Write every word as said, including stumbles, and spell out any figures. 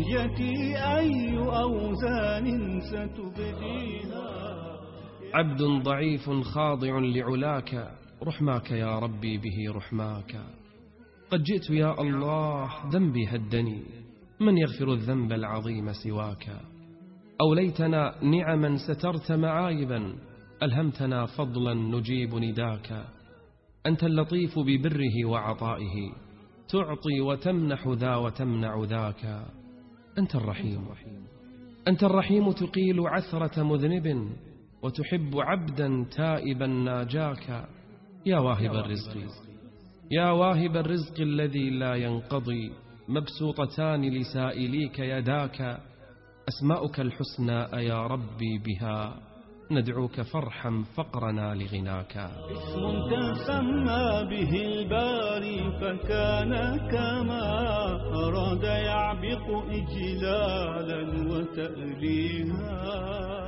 بهجتي أي أوزان ستبديها. عبد ضعيف خاضع لعلاك، رحماك يا ربي به رحماك. قد جئت يا الله ذنبي هدني، من يغفر الذنب العظيم سواك. أوليتنا نعما سترت معايبا، ألهمتنا فضلا نجيب نداك. أنت اللطيف ببره وعطائه، تعطي وتمنح ذا وتمنع ذاك. أنت الرحيم، أنت الرحيم تقيل عثرة مذنب، وتحب عبدا تائبا ناجاك. يا واهب الرزق، يا واهب الرزق الذي لا ينقضي، مبسوطتان لسائليك يداك. أسماؤك الحسنى يا ربي بها ندعوك فارحم فقرنا لغناك. اسم تسمى به الباري فكان كما أراد يعبق إجلالا وتأليها.